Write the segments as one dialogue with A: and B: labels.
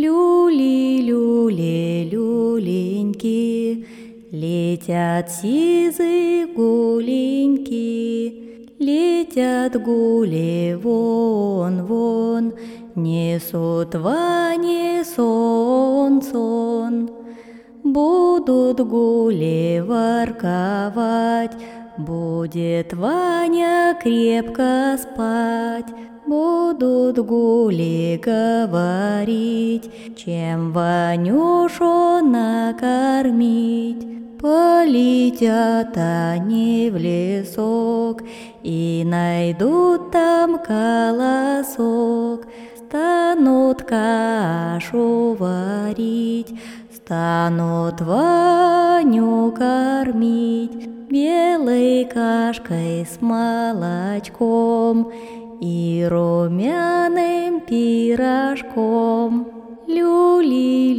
A: Люли, люленьки, летят сизые гуленьки, летят гули вон, несут Ване сон. Будут гули ворковать, будет Ваня крепко спать. Будут гули говорить, чем Ванюшу накормить. Полетят они в лесок и найдут там колосок. Станут кашу варить, станут Ваню кормить белой кашкой с молочком и румяным пирожком. Люли,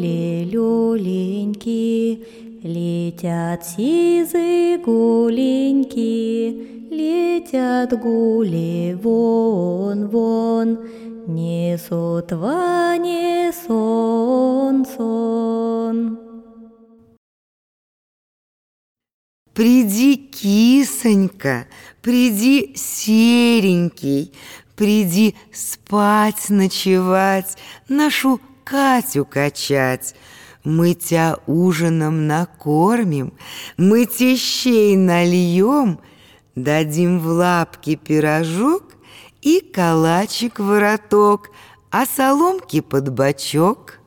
A: люленьки, летят сизые гуленьки, летят гули вон, несут Ване сон.
B: Приди, кисонька, приди, серенький, приди спать ночевать, нашу Катю качать. Мы тя ужином накормим, мы те щей нальем, дадим в лапки пирожок и калачик вороток, а соломки под бочок.